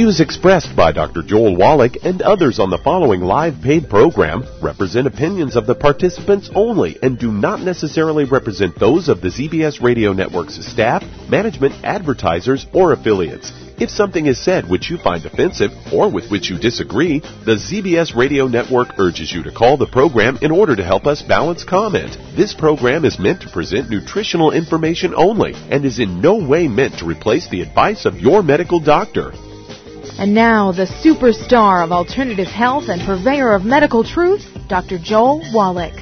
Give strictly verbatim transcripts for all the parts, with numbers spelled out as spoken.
views expressed by Doctor Joel Wallach and others on the following live paid program represent opinions of the participants only and do not necessarily represent those of the Z B S Radio Network's staff, management, advertisers, or affiliates. If something is said which you find offensive or with which you disagree, the Z B S Radio Network urges you to call the program in order to help us balance comment. This program is meant to present nutritional information only and is in no way meant to replace the advice of your medical doctor. And now, the superstar of alternative health and purveyor of medical truth, Doctor Joel Wallach.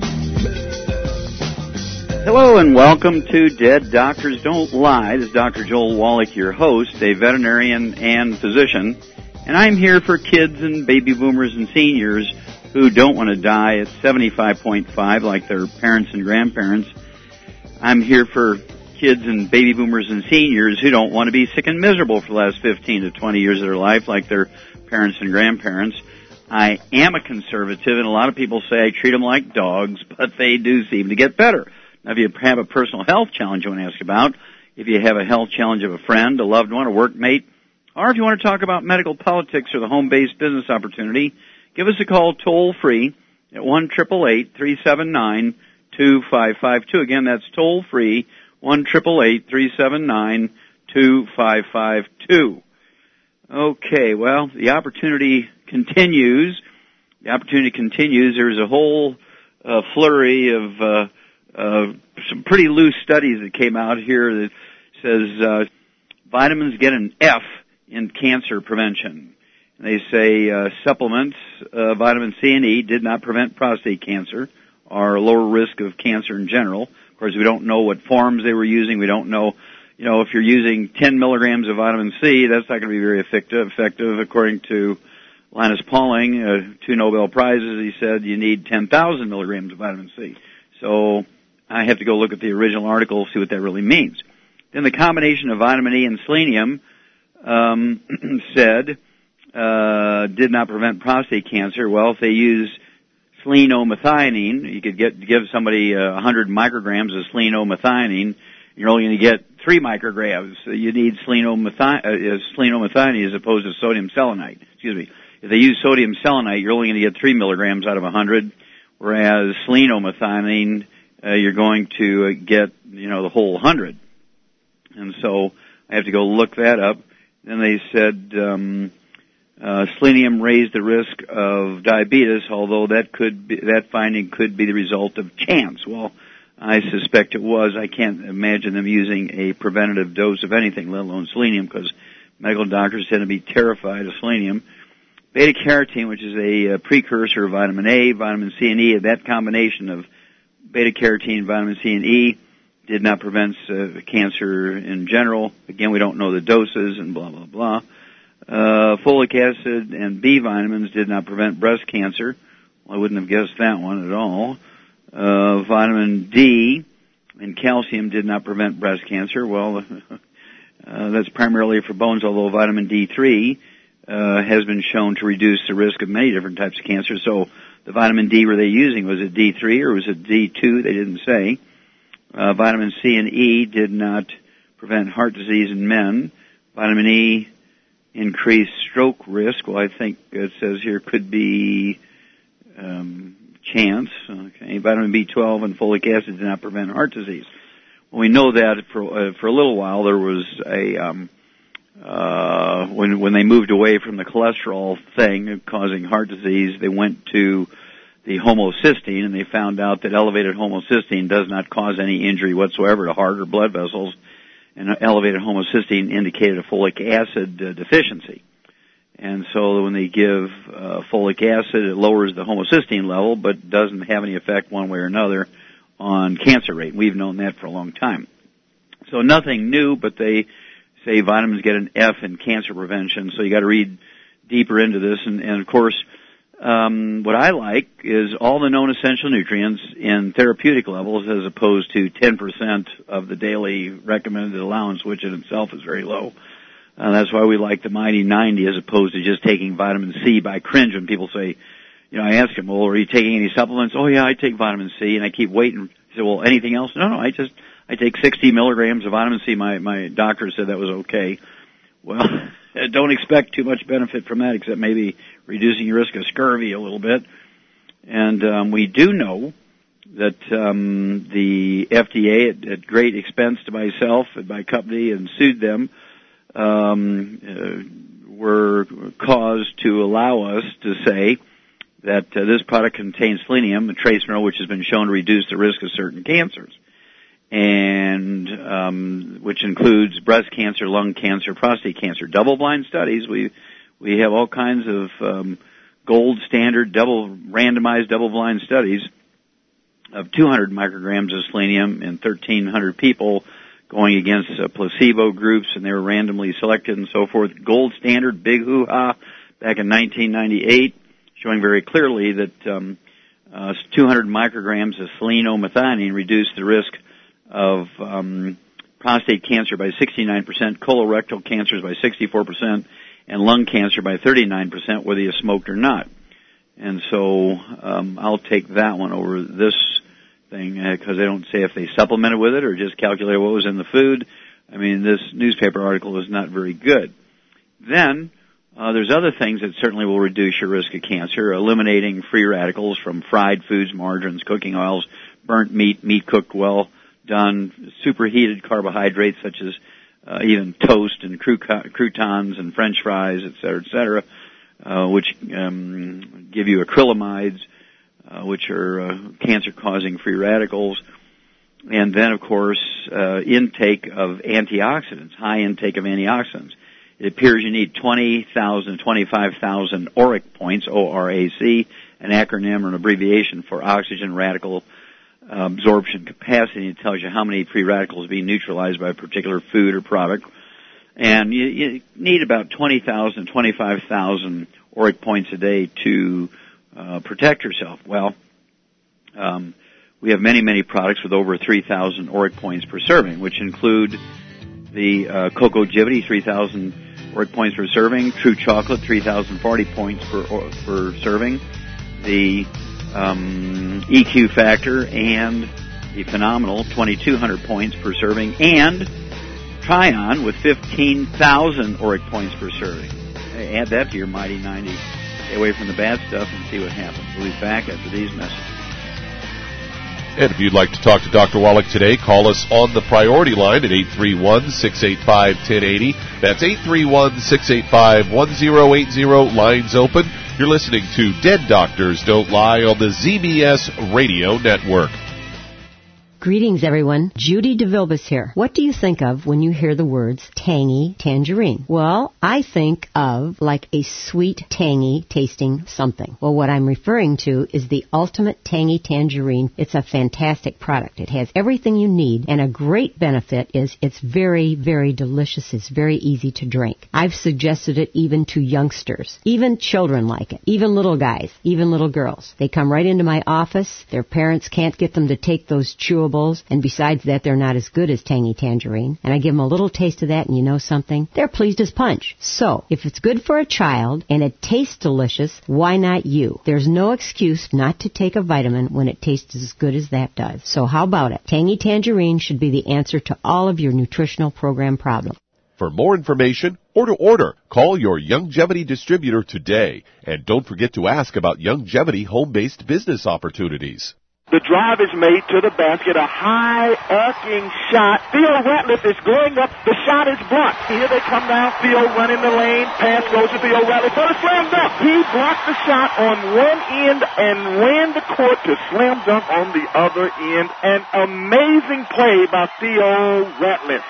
Hello and welcome to Dead Doctors Don't Lie. This is Doctor Joel Wallach, your host, a veterinarian and physician. And I'm here for kids and baby boomers and seniors who don't want to die at seventy-five point five like their parents and grandparents. I'm here for kids and baby boomers and seniors who don't want to be sick and miserable for the last fifteen to twenty years of their life like their parents and grandparents. I am a conservative, and a lot of people say I treat them like dogs, but they do seem to get better. Now, if you have a personal health challenge you want to ask about, if you have a health challenge of a friend, a loved one, a workmate, or if you want to talk about medical politics or the home-based business opportunity, give us a call toll-free at one eight eight eight, three seven nine, two five five two. Again, that's toll-free, one eight eight eight, three seven nine, two five five two. Okay, well, the opportunity continues. The opportunity continues. There's a whole uh, flurry of uh, Uh, some pretty loose studies that came out here that says uh, vitamins get an F in cancer prevention. And they say uh, supplements, uh, vitamin C and E, did not prevent prostate cancer or lower risk of cancer in general. Of course, we don't know what forms they were using. We don't know, you know, if you're using ten milligrams of vitamin C, that's not going to be very effective. Effective, according to Linus Pauling, uh, two Nobel Prizes, he said you need ten thousand milligrams of vitamin C. So I have to go look at the original article, see what that really means. Then the combination of vitamin E and selenium um, said uh, did not prevent prostate cancer. Well, if they use selenomethionine, you could get give somebody uh, one hundred micrograms of selenomethionine. You're only going to get three micrograms. So you need selenomethionine, uh, selenomethionine as opposed to sodium selenite. Excuse me. If they use sodium selenite, you're only going to get three milligrams out of one hundred, whereas selenomethionine, Uh, you're going to uh, get, you know, the whole one hundred. And so I have to go look that up. Then they said um, uh, selenium raised the risk of diabetes, although that could be, that finding could be the result of chance. Well, I suspect it was. I can't imagine them using a preventative dose of anything, let alone selenium, because medical doctors tend to be terrified of selenium. Beta-carotene, which is a uh, precursor of vitamin A, vitamin C, and E, that combination of beta-carotene, vitamin C, and E did not prevent uh, cancer in general. Again, we don't know the doses and blah, blah, blah. Uh, folic acid and B vitamins did not prevent breast cancer. Well, I wouldn't have guessed that one at all. Uh, vitamin D and calcium did not prevent breast cancer. Well, uh, that's primarily for bones, although vitamin D three uh, has been shown to reduce the risk of many different types of cancer. So the vitamin D were they using? Was it D three or was it D two? They didn't say. Uh, vitamin C and E did not prevent heart disease in men. Vitamin E increased stroke risk. Well, I think it says here could be um, chance. Okay. Vitamin B twelve and folic acid did not prevent heart disease. Well, we know that for uh, for a little while there was a um, Uh, when when they moved away from the cholesterol thing causing heart disease, they went to the homocysteine, and they found out that elevated homocysteine does not cause any injury whatsoever to heart or blood vessels, and elevated homocysteine indicated a folic acid uh, deficiency. And so when they give uh, folic acid, it lowers the homocysteine level, but doesn't have any effect one way or another on cancer rate. We've known that for a long time. So nothing new, but they say vitamins get an F in cancer prevention, so you got to read deeper into this. And, and of course, um, what I like is all the known essential nutrients in therapeutic levels as opposed to ten percent of the daily recommended allowance, which in itself is very low. Uh, that's why we like the Mighty ninety as opposed to just taking vitamin C. By cringe when people say, you know, I ask them, well, are you taking any supplements? Oh, yeah, I take vitamin C, and I keep waiting. I say, well, anything else? No, no, I just I take sixty milligrams of vitamin C. My my doctor said that was okay. Well, don't expect too much benefit from that, except maybe reducing your risk of scurvy a little bit. And um, we do know that um, the F D A, at, at great expense to myself and my company, and sued them, um, uh, were caused to allow us to say that uh, this product contains selenium, a trace mineral which has been shown to reduce the risk of certain cancers, and um, which includes breast cancer, lung cancer, prostate cancer. Double-blind studies. We we have all kinds of um, gold standard, double randomized, double-blind studies of two hundred micrograms of selenium in thirteen hundred people, going against uh, placebo groups, and they were randomly selected and so forth. Gold standard, big hoo-ha, back in nineteen ninety-eight, showing very clearly that um, uh, two hundred micrograms of selenomethionine reduced the risk of um, prostate cancer by sixty-nine percent, colorectal cancers by sixty-four percent, and lung cancer by thirty-nine percent, whether you smoked or not. And so um, I'll take that one over this thing, because uh, they don't say if they supplemented with it or just calculated what was in the food. I mean, this newspaper article is not very good. Then uh, there's other things that certainly will reduce your risk of cancer: eliminating free radicals from fried foods, margarines, cooking oils, burnt meat, meat cooked well done, superheated carbohydrates such as uh, even toast and croutons and French fries, et cetera, et cetera, uh, which um, give you acrylamides, uh, which are uh, cancer-causing free radicals. And then, of course, uh, intake of antioxidants, high intake of antioxidants. It appears you need twenty thousand, twenty-five thousand ORAC points, O R A C, an acronym or an abbreviation for oxygen radical absorption capacity. It tells you how many free radicals being neutralized by a particular food or product. And you, you need about twenty thousand, twenty-five thousand ORAC points a day to uh, protect yourself. Well, um, we have many, many products with over three thousand ORAC points per serving, which include the uh, Cocogivity, three thousand ORAC points per serving, True Chocolate, three thousand forty points per, per serving, the um, E Q Factor, and the phenomenal twenty-two hundred points per serving, and Tryon with fifteen thousand ORAC points per serving. Hey, add that to your mighty ninety. Stay away from the bad stuff and see what happens. We'll be back after these messages. And if you'd like to talk to Doctor Wallach today, call us on the priority line at eight three one, six eight five, one zero eight zero. That's eight three one, six eight five, one zero eight zero. Lines open. You're listening to Dead Doctors Don't Lie on the Z B S Radio Network. Greetings, everyone. Judy DeVilbus here. What do you think of when you hear the words tangy tangerine? Well, I think of like a sweet, tangy tasting something. Well, what I'm referring to is the Ultimate Tangy Tangerine. It's a fantastic product. It has everything you need, and a great benefit is it's very, very delicious. It's very easy to drink. I've suggested it even to youngsters. Even children like it. Even little guys. Even little girls. They come right into my office. Their parents can't get them to take those chewables. And besides that, they're not as good as Tangy Tangerine. And I give them a little taste of that, and you know something? They're pleased as punch. So, if it's good for a child and it tastes delicious, why not you? There's no excuse not to take a vitamin when it tastes as good as that does. So how about it? Tangy Tangerine should be the answer to all of your nutritional program problems. For more information or to order, call your Youngevity distributor today. And don't forget to ask about Youngevity home-based business opportunities. The drive is made to the basket, a high arcing shot. Theo Ratliff is going up. The shot is blocked. Here they come now. Theo running the lane. Pass goes to Theo Ratliff for the slam dunk. He blocked the shot on one end and ran the court to slam dunk on the other end. An amazing play by Theo Ratliff.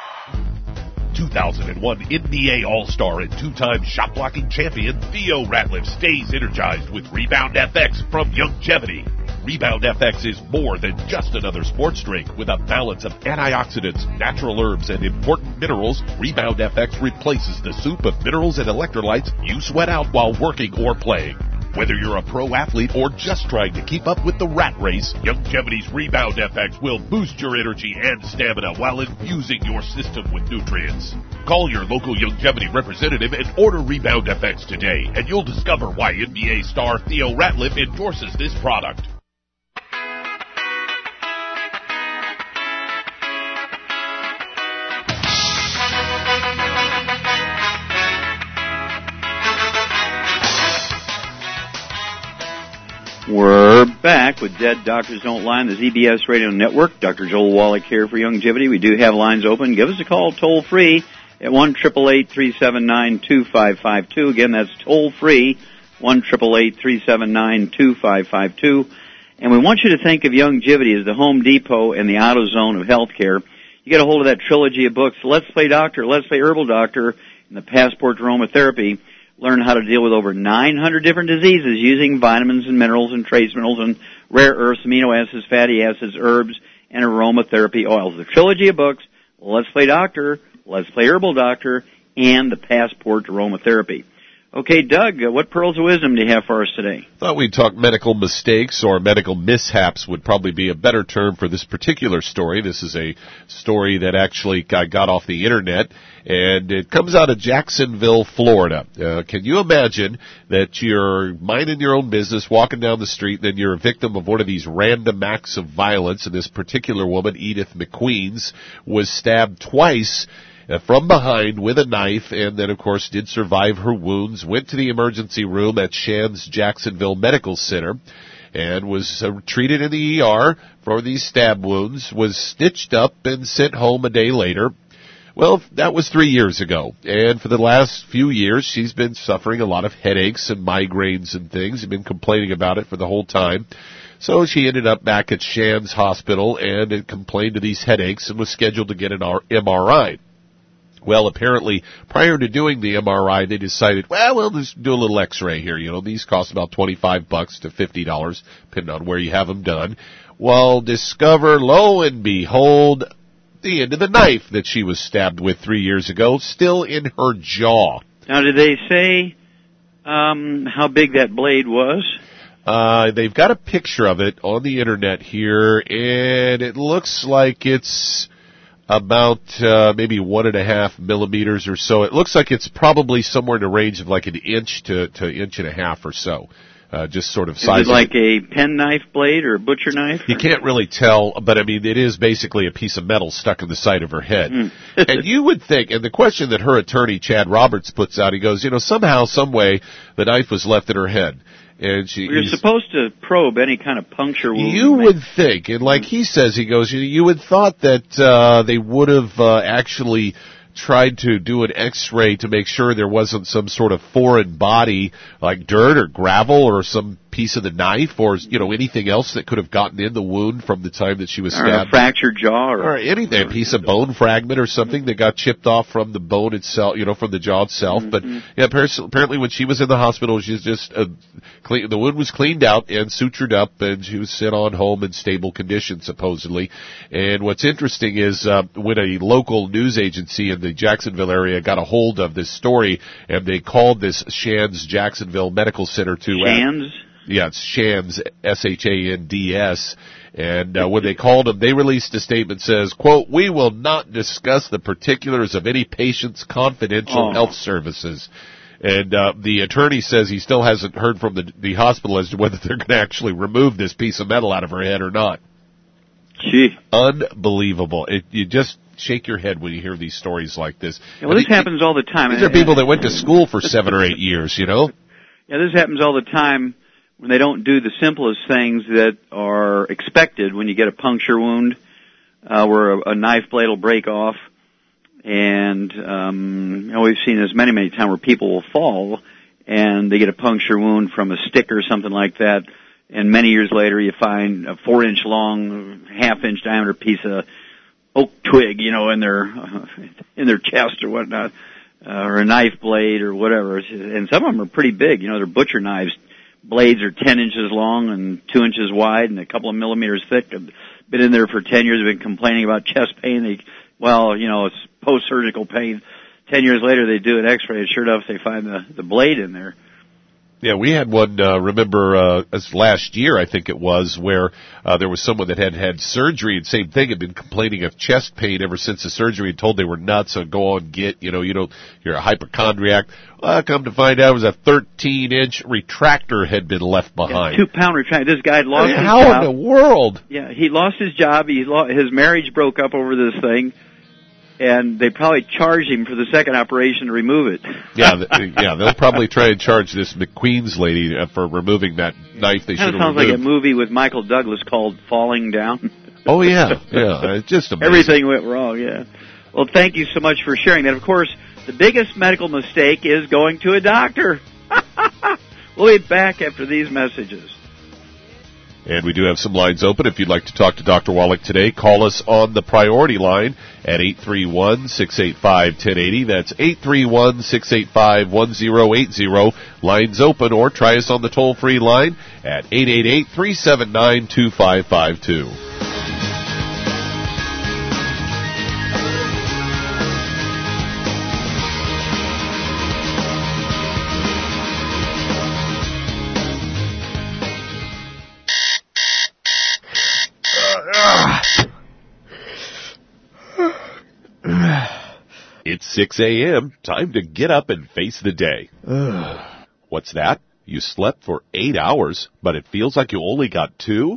two thousand one N B A All-Star and two-time shot-blocking champion Theo Ratliff stays energized with Rebound F X from Youngevity. Rebound F X is more than just another sports drink. With a balance of antioxidants, natural herbs, and important minerals, Rebound F X replaces the soup of minerals and electrolytes you sweat out while working or playing. Whether you're a pro athlete or just trying to keep up with the rat race, Youngevity's Rebound F X will boost your energy and stamina while infusing your system with nutrients. Call your local Youngevity representative and order Rebound F X today, and you'll discover why N B A star Theo Ratliff endorses this product. We're back with Dead Doctors Don't Lie on the Z B S Radio Network. Doctor Joel Wallach here for Youngevity. We do have lines open. Give us a call toll free at one eight eight eight, three seven nine, two five five two. Again, that's toll free, one eight eight eight, three seven nine, two five five two. And we want you to think of Youngevity as the Home Depot and the AutoZone of healthcare. You get a hold of that trilogy of books, Let's Play Doctor, Let's Play Herbal Doctor, and the Passport to Aromatherapy. Learn how to deal with over nine hundred different diseases using vitamins and minerals and trace minerals and rare earths, amino acids, fatty acids, herbs, and aromatherapy oils. The trilogy of books, Let's Play Doctor, Let's Play Herbal Doctor, and the Passport to Aromatherapy. Okay, Doug, uh, what pearls of wisdom do you have for us today? Thought we'd talk medical mistakes, or medical mishaps would probably be a better term for this particular story. This is a story that actually got off the internet, and it comes out of Jacksonville, Florida. Uh, can you imagine that you're minding your own business, walking down the street, and then you're a victim of one of these random acts of violence, and this particular woman, Edith McQueens, was stabbed twice Uh, from behind with a knife, and then, of course, did survive her wounds, went to the emergency room at Shands Jacksonville Medical Center, and was uh, treated in the E R for these stab wounds, was stitched up and sent home a day later. Well, that was three years ago, and for the last few years, she's been suffering a lot of headaches and migraines and things, and been complaining about it for the whole time. So she ended up back at Shands Hospital and it complained of these headaches and was scheduled to get an M R I. Well, apparently, prior to doing the M R I, they decided, well, we'll just do a little X-ray here. You know, these cost about twenty-five bucks to fifty dollars, depending on where you have them done. Well, discover, lo and behold, the end of the knife that she was stabbed with three years ago, still in her jaw. Now, did they say um, how big that blade was? Uh, they've got a picture of it on the internet here, and it looks like it's about uh, maybe one and a half millimeters or so. It looks like it's probably somewhere in the range of like an inch to, to inch and a half or so. Uh, just sort of size. Is it like a penknife blade or a butcher knife? You can't really tell, but I mean, it is basically a piece of metal stuck in the side of her head. Mm. And you would think, and the question that her attorney, Chad Roberts, puts out, he goes, you know, somehow, some way, the knife was left in her head. And she, well, you're supposed to probe any kind of puncture wound. You would think, and like he says, he goes, you, you would thought that uh, they would have uh, actually tried to do an X-ray to make sure there wasn't some sort of foreign body like dirt or gravel or some piece of the knife or, you know, anything else that could have gotten in the wound from the time that she was stabbed. Or a fractured jaw. Or, or anything, a piece of bone fragment or something that got chipped off from the bone itself, you know, from the jaw itself. Mm-hmm. But yeah, apparently when she was in the hospital, she was just, uh, clean, the wound was cleaned out and sutured up, and she was sent on home in stable condition, supposedly. And what's interesting is uh, when a local news agency in the Jacksonville area got a hold of this story, and they called this Shands Jacksonville Medical Center to... Shands? Uh, Yeah, it's Shands, S H A N D S, and uh, when they called them, they released a statement that says, quote, "We will not discuss the particulars of any patient's confidential oh. health services." And uh, the attorney says he still hasn't heard from the, the hospital as to whether they're going to actually remove this piece of metal out of her head or not. Gee. Unbelievable. It, you just shake your head when you hear these stories like this. Yeah, well, this I mean, happens all the time. These are people that went to school for seven or eight years, you know? Yeah, this happens all the time. When they don't do the simplest things that are expected when you get a puncture wound, uh, where a, a knife blade will break off. And, um, you know, we've seen this many, many times where people will fall and they get a puncture wound from a stick or something like that. And many years later you find a four inch long, half inch diameter piece of oak twig, you know, in their, uh, in their chest or whatnot, uh, or a knife blade or whatever. And some of them are pretty big, you know, they're butcher knives. Blades are ten inches long and two inches wide and a couple of millimeters thick. I've been in there for ten years. I've been complaining about chest pain. They, well, you know, it's post-surgical pain. Ten years later, they do an X-ray, and sure enough, they find the, the blade in there. Yeah, we had one, uh, remember, uh, as last year, I think it was, where uh, there was someone that had had surgery, and same thing, had been complaining of chest pain ever since the surgery, and told they were nuts, so go on, get, you know, you don't, you're a hypochondriac. Well, come to find out, it was a thirteen inch retractor had been left behind. Yeah, two pound retractor. This guy lost I mean, his how job. How in the world? Yeah, he lost his job. He lost, his marriage broke up over this thing. and they probably charged him for the second operation to remove it. Yeah, th- yeah, they'll probably try and charge this McQueen's lady uh, for removing that knife they should have removed. Sounds like a movie with Michael Douglas called Falling Down. Oh, yeah, yeah, it's just amazing. Everything went wrong, yeah. Well, thank you so much for sharing that. Of course, the biggest medical mistake is going to a doctor. We'll be back after these messages. And we do have some lines open. If you'd like to talk to Doctor Wallach today, call us on the priority line at eight three one, six eight five, one zero eight zero. That's eight three one, six eight five, one zero eight zero. Lines open, or try us on the toll-free line at eight eight eight, three seven nine, two five five two. It's six a.m. Time to get up and face the day. What's that? You slept for eight hours, but it feels like you only got two?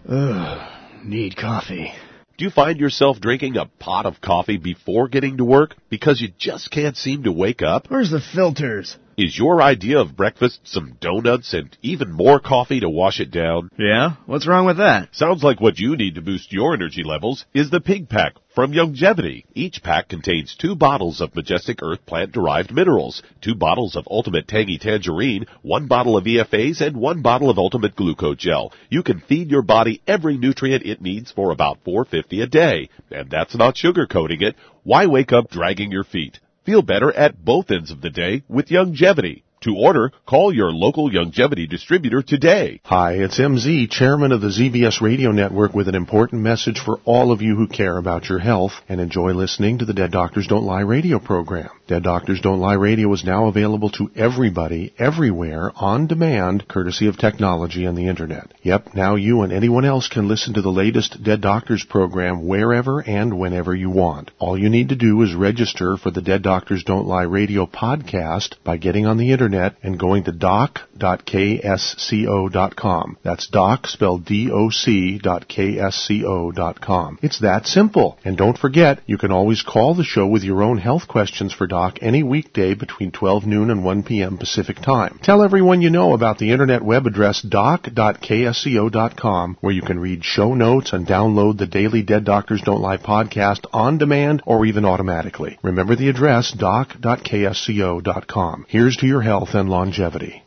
Need coffee. Do you find yourself drinking a pot of coffee before getting to work because you just can't seem to wake up? Where's the filters? Is your idea of breakfast some donuts and even more coffee to wash it down? Yeah? What's wrong with that? Sounds like what you need to boost your energy levels is the Pig Pack from Youngevity. Each pack contains two bottles of Majestic Earth plant-derived minerals, two bottles of Ultimate Tangy Tangerine, one bottle of E F As, and one bottle of Ultimate Glucogel. You can feed your body every nutrient it needs for about four dollars and fifty cents a day. And that's not sugarcoating it. Why wake up dragging your feet? Feel better at both ends of the day with Youngevity. To order, call your local Youngevity distributor today. Hi, it's M Z, chairman of the Z B S Radio Network, with an important message for all of you who care about your health and enjoy listening to the Dead Doctors Don't Lie radio program. Dead Doctors Don't Lie radio is now available to everybody, everywhere, on demand, courtesy of technology and the Internet. Yep, now you and anyone else can listen to the latest Dead Doctors program wherever and whenever you want. All you need to do is register for the Dead Doctors Don't Lie radio podcast by getting on the Internet and going to doc dot k s c o dot com. That's doc, spelled D O C, dot K S C O dot com. It's that simple. And don't forget, you can always call the show with your own health questions for Doc any weekday between twelve noon and one p.m. Pacific Time. Tell everyone you know about the Internet web address doc dot k s c o dot com, where you can read show notes and download the daily Dead Doctors Don't Lie podcast on demand or even automatically. Remember the address, doc dot k s c o dot com. Here's to your health and longevity.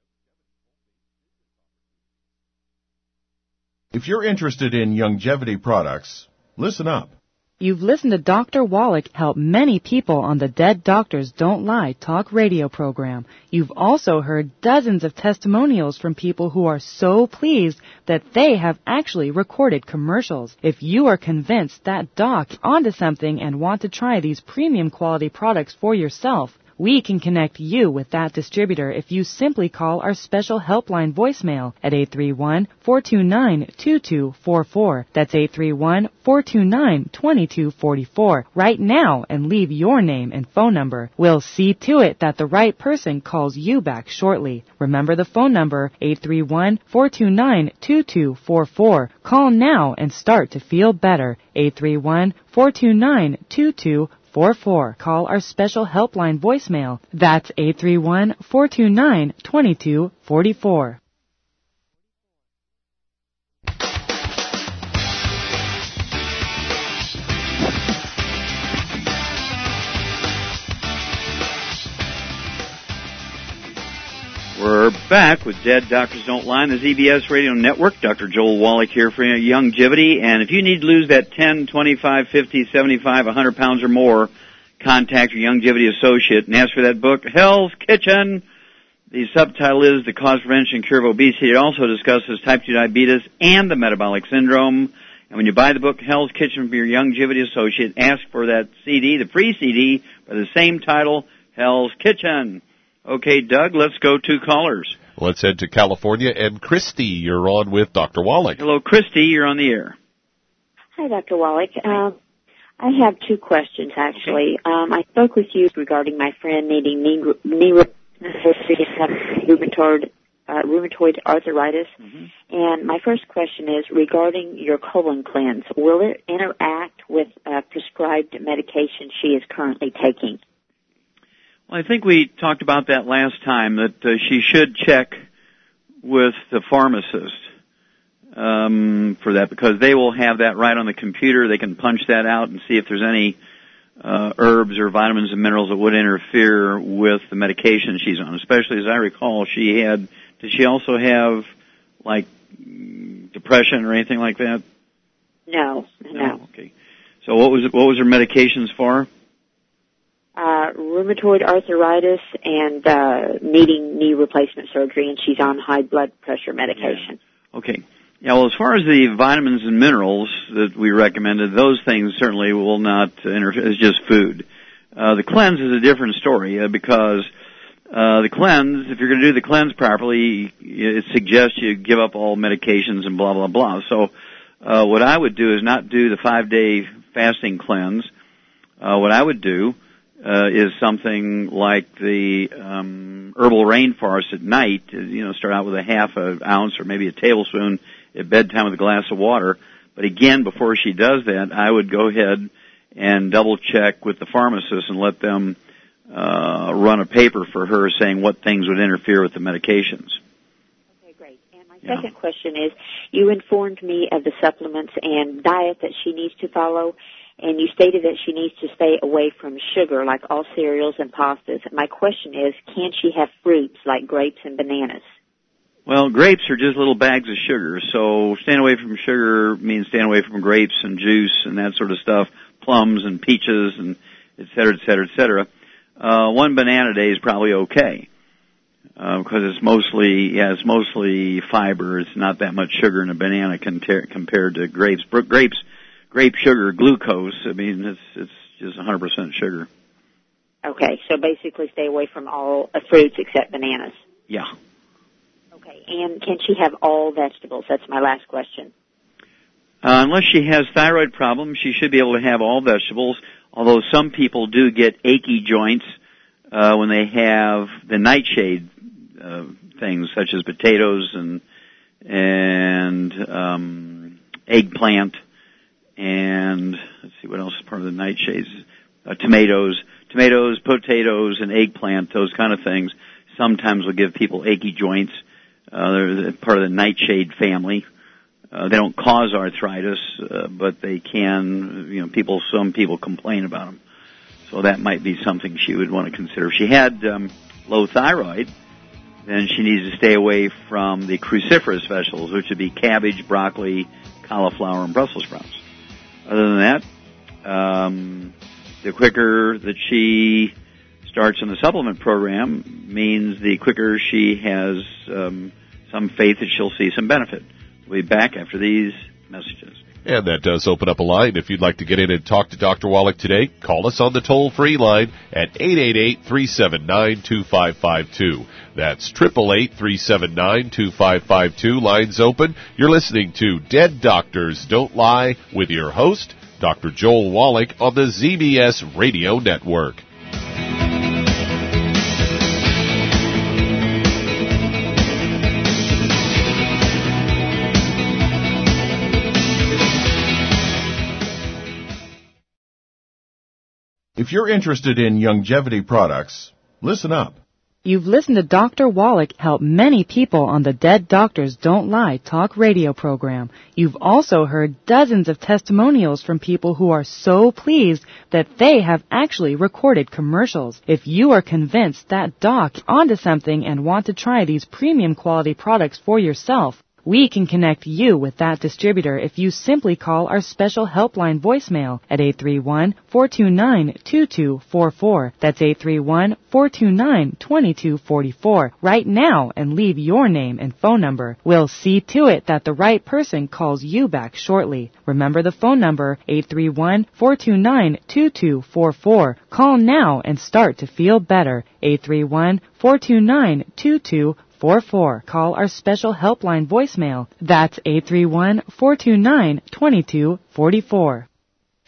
If you're interested in Youngevity products, listen up. You've listened to Doctor Wallach help many people on the Dead Doctors Don't Lie talk radio program. You've also heard dozens of testimonials from people who are so pleased that they have actually recorded commercials. If you are convinced that Doc is onto something and want to try these premium quality products for yourself, we can connect you with that distributor if you simply call our special helpline voicemail at eight three one, four two nine, two two four four. That's eight three one, four two nine, two two four four right now and leave your name and phone number. We'll see to it that the right person calls you back shortly. Remember the phone number, eight three one, four two nine, two two four four. Call now and start to feel better. eight three one, four two nine, two two four four. Call our special helpline voicemail. That's eight three one, four two nine, two two four four. We're back with Dead Doctors Don't Lie on the Z B S Radio Network. Doctor Joel Wallach here for Youngevity. And if you need to lose that ten, twenty-five, fifty, seventy-five, one hundred pounds or more, contact your Youngevity associate and ask for that book, Hell's Kitchen. The subtitle is The Cause, Prevention, and Cure of Obesity. It also discusses type two diabetes and the metabolic syndrome. And when you buy the book, Hell's Kitchen, from your Youngevity associate, ask for that C D, the free C D, by the same title, Hell's Kitchen. Okay, Doug, let's go to callers. Let's head to California. And Christy, you're on with Doctor Wallach. Hello, Christy, you're on the air. Hi, Doctor Wallach. Uh, I have two questions, actually. Um, I spoke with you regarding my friend needing knee, knee rheumatoid, uh, rheumatoid arthritis. Mm-hmm. And my first question is regarding your colon cleanse. Will it interact with uh, prescribed medication she is currently taking? Well, I think we talked about that last time, that uh, she should check with the pharmacist um, for that, because they will have that right on the computer. They can punch that out and see if there's any uh, herbs or vitamins and minerals that would interfere with the medication she's on. Especially, as I recall, she had, did she also have, like, depression or anything like that? No, no. No, okay. So what was it, what was her medications for? Uh, rheumatoid arthritis and uh, needing knee replacement surgery, and she's on high blood pressure medication. Yeah. Okay. Yeah, well, as far as the vitamins and minerals that we recommended, those things certainly will not interfere. It's just food. Uh, the cleanse is a different story uh, because uh, the cleanse, if you're going to do the cleanse properly, it suggests you give up all medications and blah, blah, blah. So uh, what I would do is not do the five-day fasting cleanse. Uh, what I would do Uh, is something like the um, herbal rainforest at night. You know, start out with a half an ounce or maybe a tablespoon at bedtime with a glass of water. But again, before she does that, I would go ahead and double check with the pharmacist and let them uh, run a paper for her saying what things would interfere with the medications. Okay, great. And my yeah. second question is, you informed me of the supplements and diet that she needs to follow. And you stated that she needs to stay away from sugar, like all cereals and pastas. My question is, can she have fruits like grapes and bananas? Well, grapes are just little bags of sugar, so staying away from sugar means staying away from grapes and juice and that sort of stuff, plums and peaches and et cetera, et cetera, et cetera. Uh, one banana a day is probably okay, uh, because it's mostly, yeah, it's mostly fiber. It's not that much sugar in a banana compared to grapes. Grapes Grape sugar, glucose, I mean, it's it's just one hundred percent sugar. Okay, so basically stay away from all uh, fruits except bananas. Yeah. Okay, and can she have all vegetables? That's my last question. Uh, unless she has thyroid problems, she should be able to have all vegetables, although some people do get achy joints uh, when they have the nightshade uh, things, such as potatoes and, and um, eggplant. And let's see, what else is part of the nightshades? Uh, tomatoes, tomatoes, potatoes, and eggplant, those kind of things, sometimes will give people achy joints. Uh, they're part of the nightshade family. Uh, they don't cause arthritis, uh, but they can, you know, people, some people complain about them. So that might be something she would want to consider. If she had um, low thyroid, then she needs to stay away from the cruciferous vegetables, which would be cabbage, broccoli, cauliflower, and Brussels sprouts. Other than that, um, the quicker that she starts in the supplement program means the quicker she has um, some faith that she'll see some benefit. We'll be back after these messages. And that does open up a line. If you'd like to get in and talk to Doctor Wallach today, call us on the toll-free line at eight eight eight, three seven nine, two five five two. That's eight eight eight, three seven nine, two five five two. Lines open. You're listening to Dead Doctors Don't Lie with your host, Doctor Joel Wallach, on the Z B S Radio Network. If you're interested in longevity products, listen up. You've listened to Doctor Wallach help many people on the Dead Doctors Don't Lie talk radio program. You've also heard dozens of testimonials from people who are so pleased that they have actually recorded commercials. If you are convinced that Doc is onto something and want to try these premium quality products for yourself, we can connect you with that distributor if you simply call our special helpline voicemail at eight three one, four two nine, two two four four. That's eight three one, four two nine, two two four four right now and leave your name and phone number. We'll see to it that the right person calls you back shortly. Remember the phone number, eight three one, four two nine, two two four four. Call now and start to feel better. eight three one, four two nine, two two four four. Call our special helpline voicemail. That's eight three one, four two nine, two two four four.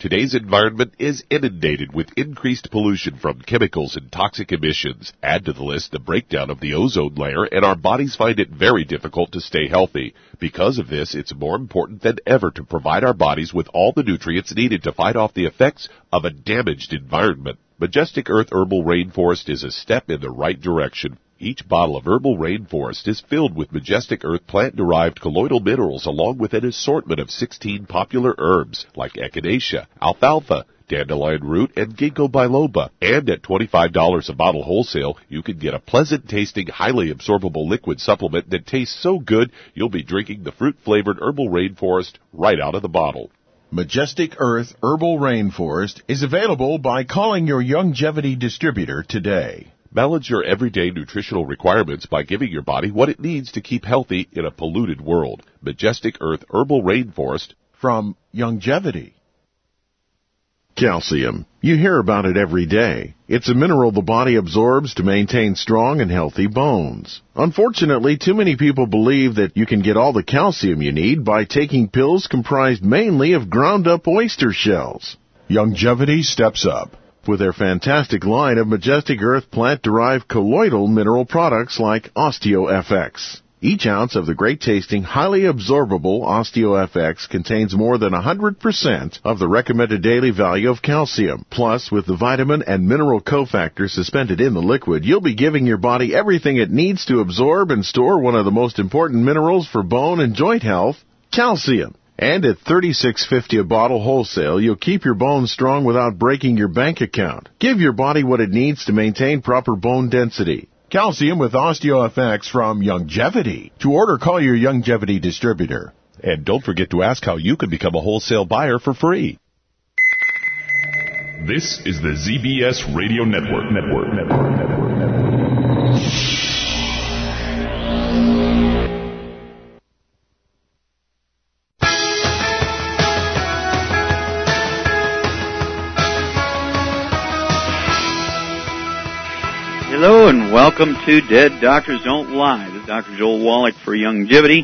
Today's environment is inundated with increased pollution from chemicals and toxic emissions. Add to the list the breakdown of the ozone layer, and our bodies find it very difficult to stay healthy. Because of this, it's more important than ever to provide our bodies with all the nutrients needed to fight off the effects of a damaged environment. Majestic Earth Herbal Rainforest is a step in the right direction. Each bottle of Herbal Rainforest is filled with Majestic Earth plant-derived colloidal minerals along with an assortment of sixteen popular herbs like echinacea, alfalfa, dandelion root, and ginkgo biloba. And at twenty-five dollars a bottle wholesale, you can get a pleasant-tasting, highly absorbable liquid supplement that tastes so good you'll be drinking the fruit-flavored Herbal Rainforest right out of the bottle. Majestic Earth Herbal Rainforest is available by calling your Youngevity distributor today. Balance your everyday nutritional requirements by giving your body what it needs to keep healthy in a polluted world. Majestic Earth Herbal Rainforest from Youngevity. Calcium. You hear about it every day. It's a mineral the body absorbs to maintain strong and healthy bones. Unfortunately, too many people believe that you can get all the calcium you need by taking pills comprised mainly of ground-up oyster shells. Youngevity steps up with their fantastic line of Majestic Earth plant-derived colloidal mineral products like OsteoFX. Each ounce of the great-tasting, highly absorbable OsteoFX contains more than one hundred percent of the recommended daily value of calcium. Plus, with the vitamin and mineral cofactors suspended in the liquid, you'll be giving your body everything it needs to absorb and store one of the most important minerals for bone and joint health, calcium. And at thirty-six fifty a bottle wholesale, you'll keep your bones strong without breaking your bank account. Give your body what it needs to maintain proper bone density. Calcium with OsteoFX from Youngevity. To order, call your Youngevity distributor. And don't forget to ask how you can become a wholesale buyer for free. This is the Z B S Radio Network. Network. Network. Network. Network. Hello and welcome to Dead Doctors Don't Lie. This is Doctor Joel Wallach for Youngevity.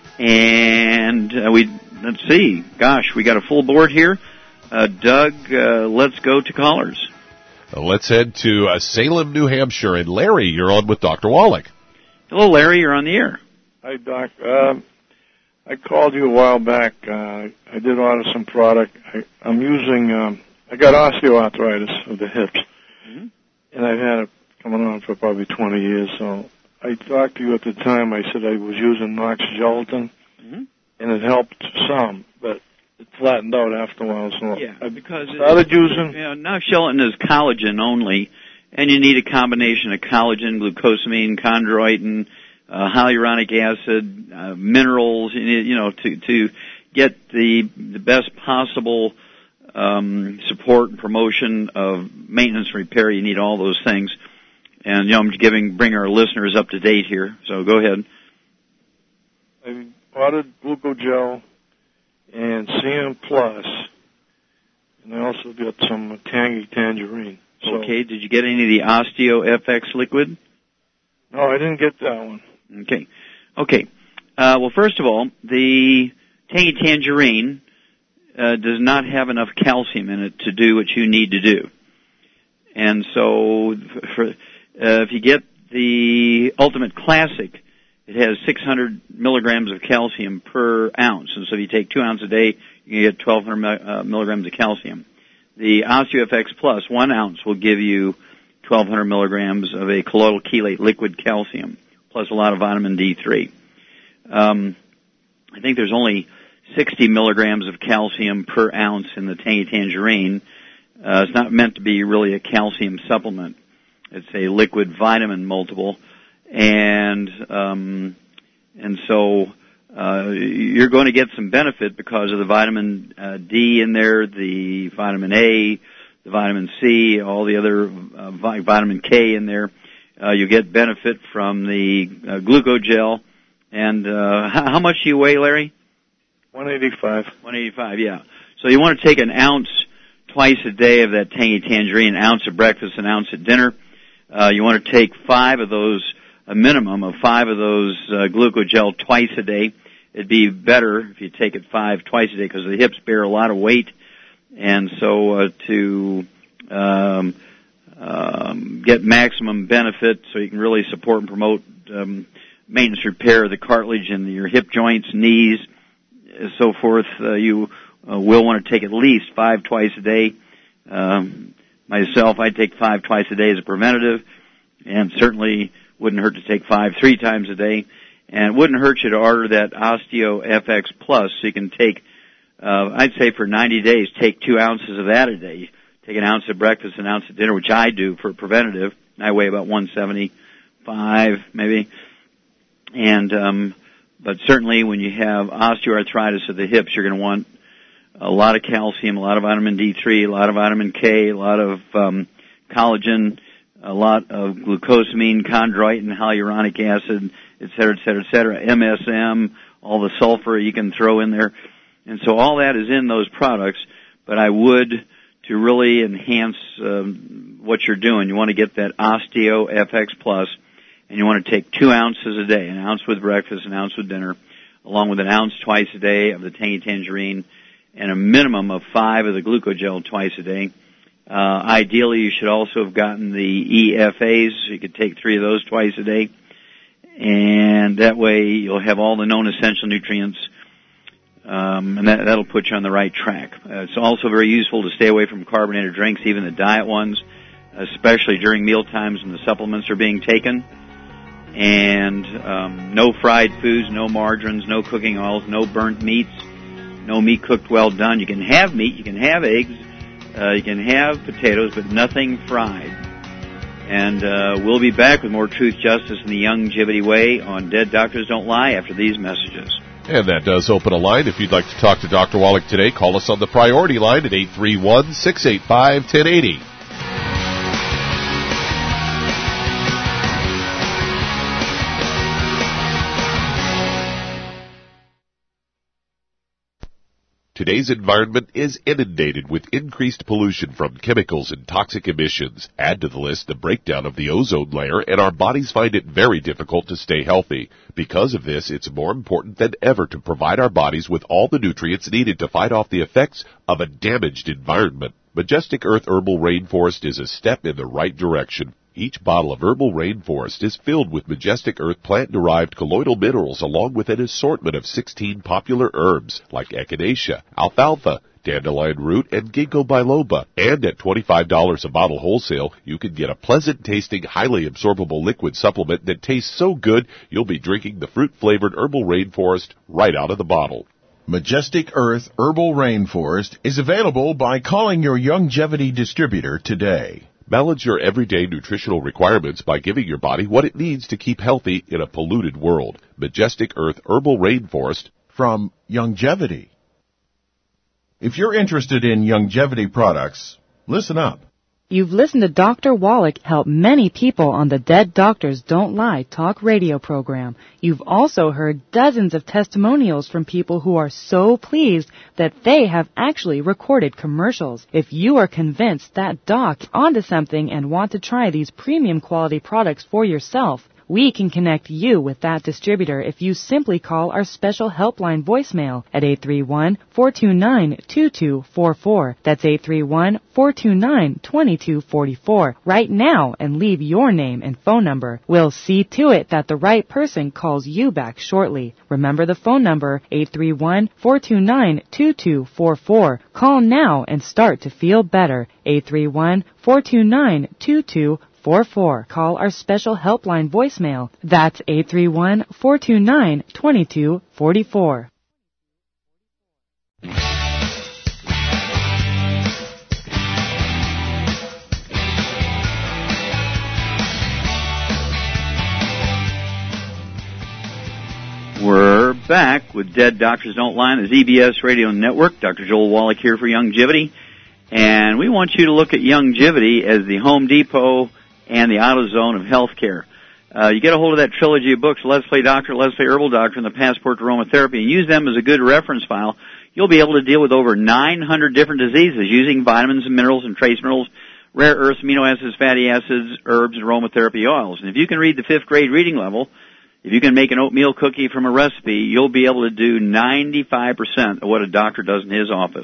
And uh, we, let's see, gosh, we got a full board here. Uh, Doug, uh, let's go to callers. Let's head to uh, Salem, New Hampshire. And Larry, you're on with Doctor Wallach. Hello, Larry, you're on the air. Hi, Doc. Uh, I called you a while back. Uh, I did order some product. I, I'm using, um, I got osteoarthritis of the hips. Mm-hmm. And I've had it coming on for probably twenty years. So I talked to you at the time. I said I was using Knox Gelatin, mm-hmm. and it helped some, but it flattened out after a while. So yeah, I because started using. Yeah, Knox Gelatin is collagen only, and you need a combination of collagen, glucosamine, chondroitin, uh, hyaluronic acid, uh, minerals. You know, to to get the the best possible um, support and promotion of maintenance and repair. You need all those things. And, you know, I'm giving, bring our listeners up to date here. So go ahead. I ordered Glucogel and C M Plus, and I also got some Tangy Tangerine. So, okay, did you get any of the OsteoFX liquid? No, I didn't get that one. Okay. Okay. Uh, well, first of all, the Tangy Tangerine uh, does not have enough calcium in it to do what you need to do. And so, for... Uh, if you get the Ultimate Classic, it has six hundred milligrams of calcium per ounce. And so if you take two ounces a day, you can get twelve hundred uh, milligrams of calcium. The OsteoFX Plus, one ounce, will give you twelve hundred milligrams of a colloidal chelate liquid calcium, plus a lot of vitamin D three. Um, I think there's only sixty milligrams of calcium per ounce in the Tangy Tangerine. Uh, it's not meant to be really a calcium supplement. It's a liquid vitamin multiple, and um, and so uh, you're going to get some benefit because of the vitamin uh, D in there, the vitamin A, the vitamin C, all the other uh, vitamin K in there. Uh, you get benefit from the uh, Glucogel. And uh, how, how much do you weigh, Larry? one eighty-five. one eighty-five, yeah. So you want to take an ounce twice a day of that Tangy Tangerine, an ounce at breakfast, an ounce at dinner. Uh, you want to take five of those, a minimum of five of those uh, Glucogel twice a day. It'd be better if you take it five twice a day because the hips bear a lot of weight, And so uh, to um, um, get maximum benefit so you can really support and promote um, maintenance repair of the cartilage in your hip joints, knees, so forth, uh, you uh, will want to take at least five twice a day. Um, myself, I take five twice a day as a preventative, and certainly wouldn't hurt to take five three times a day. And it wouldn't hurt you to order that Osteo F X Plus, so you can take, uh, I'd say for ninety days, take two ounces of that a day. Take an ounce at breakfast, an ounce at dinner, which I do for preventative. I weigh about one seventy-five, maybe. And, um, but certainly when you have osteoarthritis of the hips, you're going to want a lot of calcium, a lot of vitamin D three, a lot of vitamin K, a lot of, um, collagen, a lot of glucosamine, chondroitin, hyaluronic acid, et cetera, et cetera, et cetera, M S M, all the sulfur you can throw in there. And so all that is in those products, but I would, to really enhance um, what you're doing, you want to get that Osteo F X Plus, and you want to take two ounces a day, an ounce with breakfast, an ounce with dinner, along with an ounce twice a day of the Tangy Tangerine, and a minimum of five of the Glucogel twice a day. Uh, ideally, you should also have gotten the E F As, so you could take three of those twice a day, and that way you'll have all the known essential nutrients, um, and that, that'll put you on the right track. Uh, it's also very useful to stay away from carbonated drinks, even the diet ones, especially during meal times when the supplements are being taken. And um, no fried foods, no margarines, no cooking oils, no burnt meats, no meat cooked well done. You can have meat, you can have eggs, uh, you can have potatoes, but nothing fried. And uh, we'll be back with more Truth, Justice, and the Youngevity Way on Dead Doctors Don't Lie after these messages. And that does open a line. If you'd like to talk to Doctor Wallach today, call us on the priority line at eight three one, six eight five, one zero eight zero. Today's environment is inundated with increased pollution from chemicals and toxic emissions. Add to the list the breakdown of the ozone layer, and our bodies find it very difficult to stay healthy. Because of this, it's more important than ever to provide our bodies with all the nutrients needed to fight off the effects of a damaged environment. Majestic Earth Herbal Rainforest is a step in the right direction. Each bottle of Herbal Rainforest is filled with Majestic Earth plant-derived colloidal minerals along with an assortment of sixteen popular herbs like echinacea, alfalfa, dandelion root, and ginkgo biloba. And at twenty-five dollars a bottle wholesale, you can get a pleasant-tasting, highly absorbable liquid supplement that tastes so good you'll be drinking the fruit-flavored Herbal Rainforest right out of the bottle. Majestic Earth Herbal Rainforest is available by calling your Youngevity distributor today. Balance your everyday nutritional requirements by giving your body what it needs to keep healthy in a polluted world. Majestic Earth Herbal Rainforest from Youngevity. If you're interested in Youngevity products, listen up. You've listened to Doctor Wallach help many people on the Dead Doctors Don't Lie talk radio program. You've also heard dozens of testimonials from people who are so pleased that they have actually recorded commercials. If you are convinced that doc onto something and want to try these premium quality products for yourself, we can connect you with that distributor if you simply call our special helpline voicemail at eight three one, four two nine, two two four four. That's eight three one, four two nine, two two four four. Right now and leave your name and phone number. We'll see to it that the right person calls you back shortly. Remember the phone number, eight three one, four two nine, two two four four. Call now and start to feel better. eight three one, four two nine, two two four four. Call our special helpline voicemail. That's eight three one, four two nine, two two four four. We're back with Dead Doctors Don't Lie on the Z B S Radio Network. Doctor Joel Wallach here for Youngevity. And we want you to look at Youngevity as the Home Depot and the AutoZone of healthcare. Uh, you get a hold of that trilogy of books, Let's Play Doctor, Let's Play Herbal Doctor, and the Passport to Aromatherapy, and use them as a good reference file. You'll be able to deal with over nine hundred different diseases using vitamins and minerals and trace minerals, rare earths, amino acids, fatty acids, herbs, and aromatherapy oils. And if you can read the fifth grade reading level, if you can make an oatmeal cookie from a recipe, you'll be able to do ninety-five percent of what a doctor does in his office.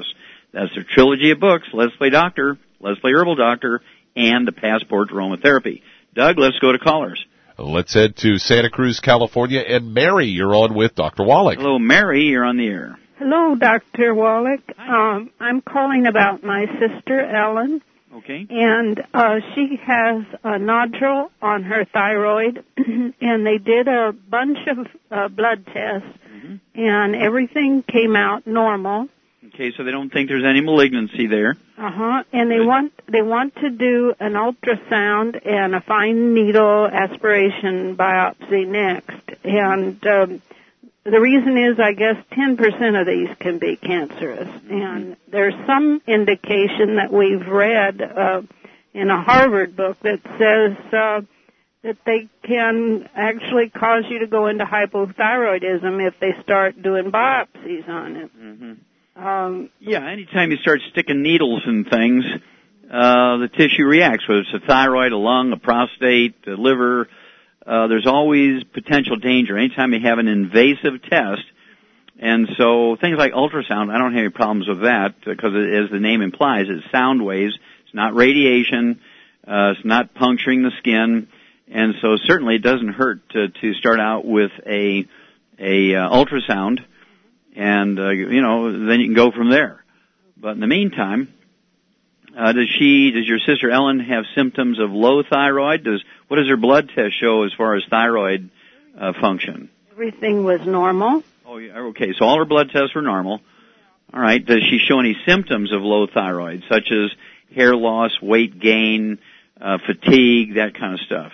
That's their trilogy of books, Let's Play Doctor, Let's Play Herbal Doctor, and the Passport to Aromatherapy. Doug, let's go to callers. Let's head to Santa Cruz, California. And Mary, you're on with Doctor Wallach. Hello, Mary. You're on the air. Hello, Doctor Wallach. Um, I'm calling about my sister, Ellen. Okay. And uh, she has a nodule on her thyroid, and they did a bunch of uh, blood tests, mm-hmm. and everything came out normal. Okay, so they don't think there's any malignancy there. Uh-huh. And they Good. want they want to do an ultrasound and a fine needle aspiration biopsy next. And um, the reason is, I guess, ten percent of these can be cancerous. Mm-hmm. And there's some indication that we've read uh, in a Harvard book that says uh, that they can actually cause you to go into hypothyroidism if they start doing biopsies on it. Mm-hmm. Um, yeah, anytime you start sticking needles in things, uh, the tissue reacts, whether it's a thyroid, a lung, a prostate, a liver. Uh, there's always potential danger anytime you have an invasive test. And so things like ultrasound, I don't have any problems with that because, as the name implies, it's sound waves. It's not radiation. Uh, it's not puncturing the skin. And so certainly it doesn't hurt to, to start out with a, a uh, ultrasound. And, uh, you know, then you can go from there. But in the meantime, uh, does she, does your sister Ellen have symptoms of low thyroid? Does, what does her blood test show as far as thyroid, uh, function? Everything was normal. Oh, yeah, okay. So all her blood tests were normal. All right. Does she show any symptoms of low thyroid, such as hair loss, weight gain, uh, fatigue, that kind of stuff?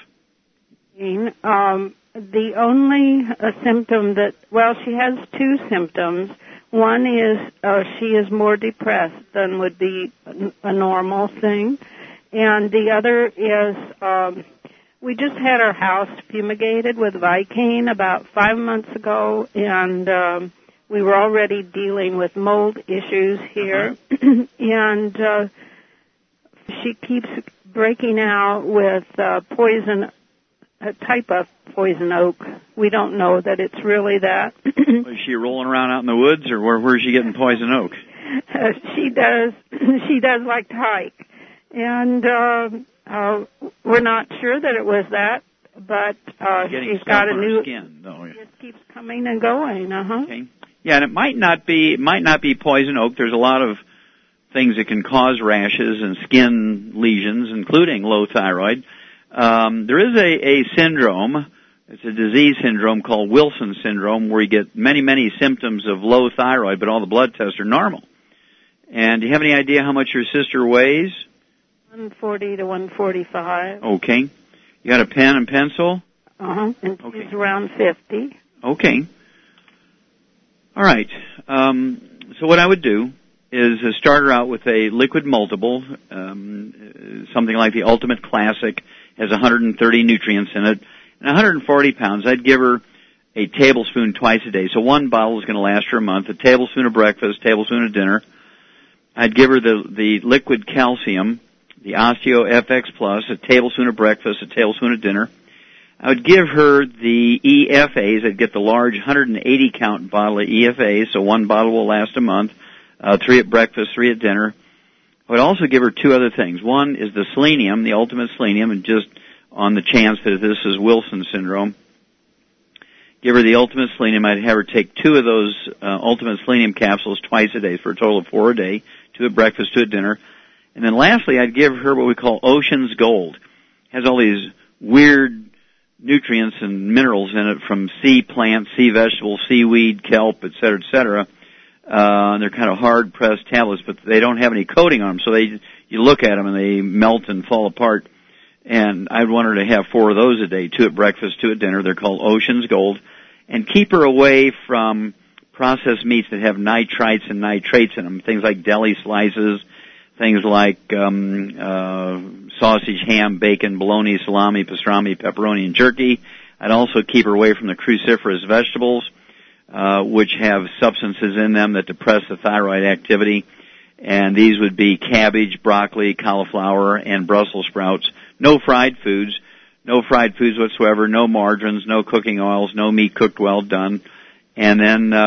Um, The only uh, symptom that, well, she has two symptoms. One is uh, she is more depressed than would be a normal thing. And the other is um, we just had our house fumigated with Vicane about five months ago, and um, we were already dealing with mold issues here. Uh-huh. and uh, she keeps breaking out with uh, poison a type of poison oak. We don't know that it's really that. Is she rolling around out in the woods, or where, where is she getting poison oak? Uh, she does. She does like to hike, and uh, uh, we're not sure that it was that, but uh, she's got a new. Skin, though. It just keeps coming and going. Uh huh. Okay. Yeah, and it might not be. It might not be poison oak. There's a lot of things that can cause rashes and skin lesions, including low thyroid. Um, there is a, a syndrome, it's a disease syndrome called Wilson syndrome, where you get many, many symptoms of low thyroid, but all the blood tests are normal. And do you have any idea how much your sister weighs? one forty to one forty-five. Okay. You got a pen and pencil? Uh-huh. And okay. She's around fifty. Okay. All right. Um, so what I would do is uh, start her out with a liquid multiple, um, something like the Ultimate Classic. Has one hundred thirty nutrients in it. And one hundred forty pounds, I'd give her a tablespoon twice a day. So one bottle is going to last her a month. A tablespoon of breakfast, tablespoon of dinner. I'd give her the, the liquid calcium, the Osteo F X Plus, a tablespoon of breakfast, a tablespoon of dinner. I would give her the E F As. I'd get the large one hundred eighty count bottle of E F As, so one bottle will last a month. Uh, three at breakfast, three at dinner. I would also give her two other things. One is the selenium, the ultimate selenium, and just on the chance that this is Wilson syndrome, give her the ultimate selenium. I'd have her take two of those uh, ultimate selenium capsules twice a day for a total of four a day, two at breakfast, two at dinner. And then lastly, I'd give her what we call Ocean's Gold. It has all these weird nutrients and minerals in it from sea plants, sea vegetables, seaweed, kelp, et cetera, et cetera. Uh, and they're kind of hard-pressed tablets, but they don't have any coating on them, so they, you look at them and they melt and fall apart. And I'd want her to have four of those a day, two at breakfast, two at dinner. They're called Ocean's Gold. And keep her away from processed meats that have nitrites and nitrates in them, things like deli slices, things like um, uh, sausage, ham, bacon, bologna, salami, pastrami, pepperoni, and jerky. I'd also keep her away from the cruciferous vegetables, Uh, which have substances in them that depress the thyroid activity. And these would be cabbage, broccoli, cauliflower, and Brussels sprouts. No fried foods. No fried foods whatsoever. No margarines, no cooking oils, no meat cooked well done. And then um,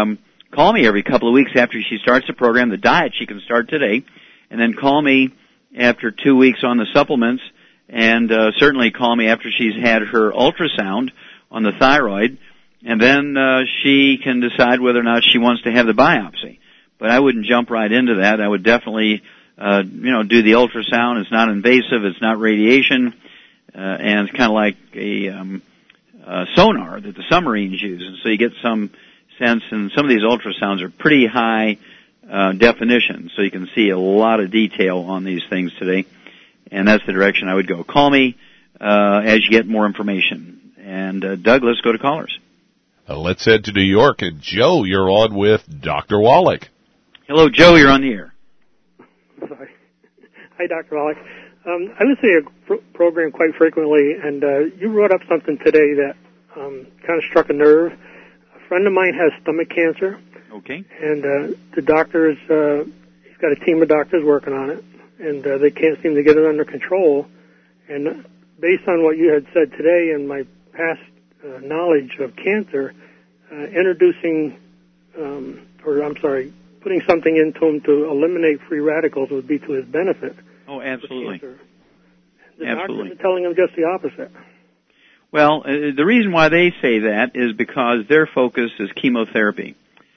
call me every couple of weeks after she starts the program. The diet she can start today, and then call me after two weeks on the supplements, and uh, certainly call me after she's had her ultrasound on the thyroid, and then uh, she can decide whether or not she wants to have the biopsy. But I wouldn't jump right into that. I would definitely, uh, you know, do the ultrasound. It's not invasive. It's not radiation, uh, and it's kind of like a um, uh, sonar that the submarines use, and so you get some sense. And some of these ultrasounds are pretty high uh, definition, so you can see a lot of detail on these things today. And that's the direction I would go. Call me uh, as you get more information. And, uh, Doug, let's go to callers. Uh, let's head to New York. And, Joe, you're on with Doctor Wallach. Hello, Joe. You're on the air. Sorry. Hi, Doctor Wallach. Um, I listen to your pro- program quite frequently, and uh, you brought up something today that um, kind of struck a nerve. A friend of mine has stomach cancer. Okay. And uh, the doctors, uh, he's got a team of doctors working on it, and uh, they can't seem to get it under control. And based on what you had said today and my past uh, knowledge of cancer, uh, introducing, um, or I'm sorry, putting something into him to eliminate free radicals would be to his benefit. Oh, absolutely. The absolutely. doctors are telling him just the opposite. Well, uh, the reason why they say that is because their focus is chemotherapy.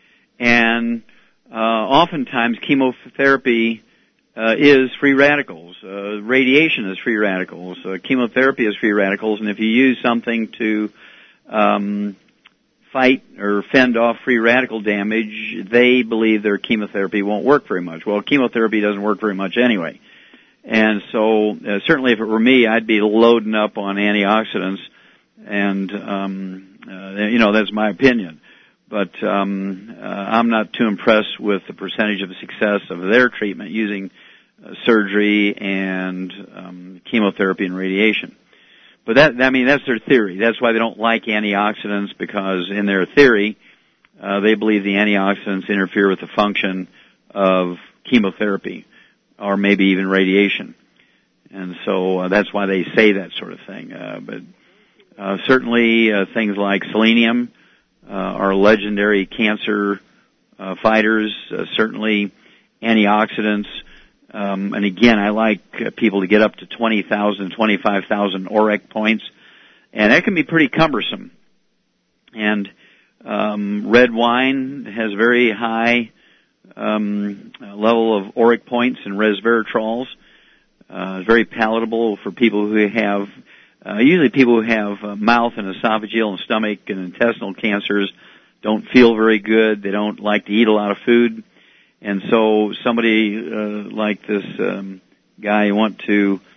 And uh, oftentimes chemotherapy uh, is free radicals. Uh, radiation is free radicals. Uh, chemotherapy is free radicals. And if you use something to um, fight or fend off free radical damage, they believe their chemotherapy won't work very much. Well, chemotherapy doesn't work very much anyway. And so uh, certainly if it were me, I'd be loading up on antioxidants. And, um, uh, you know, that's my opinion. But um, uh, I'm not too impressed with the percentage of success of their treatment using uh, surgery and um, chemotherapy and radiation. But that, I mean, that's their theory. That's why they don't like antioxidants, because in their theory, uh, they believe the antioxidants interfere with the function of chemotherapy or maybe even radiation. And so uh, that's why they say that sort of thing. Uh, but uh, certainly uh, things like selenium, Uh, our legendary cancer uh, fighters, uh, certainly antioxidants. Um, and again, I like uh, people to get up to twenty thousand, twenty-five thousand O R E C points. And that can be pretty cumbersome. And um, red wine has very high um, level of O R E C points and resveratrols. Uh, it's very palatable for people who have Uh, usually people who have uh, mouth and esophageal and stomach and intestinal cancers don't feel very good. They don't like to eat a lot of food. And so somebody uh, like this um, guy, you want to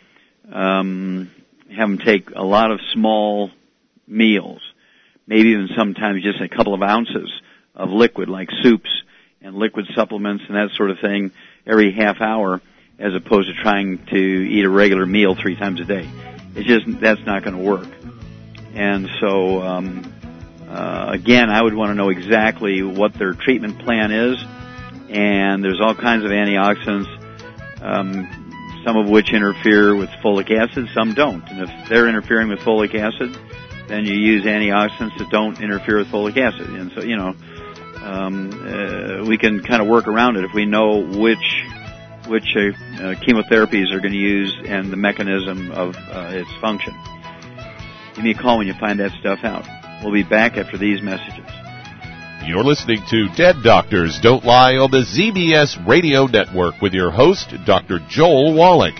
um, have them take a lot of small meals, maybe even sometimes just a couple of ounces of liquid like soups and liquid supplements and that sort of thing every half hour, as opposed to trying to eat a regular meal three times a day. It's just, that's not going to work. And so, um, uh, again, I would want to know exactly what their treatment plan is. And there's all kinds of antioxidants, um, some of which interfere with folic acid, some don't. And if they're interfering with folic acid, then you use antioxidants that don't interfere with folic acid. And so, you know, um, uh, we can kind of work around it if we know which which uh, uh, chemotherapies are going to use and the mechanism of uh, its function. Give me a call when you find that stuff out. We'll be back after these messages. You're listening to Dead Doctors Don't Lie on the Z B S Radio Network with your host, Doctor Joel Wallach.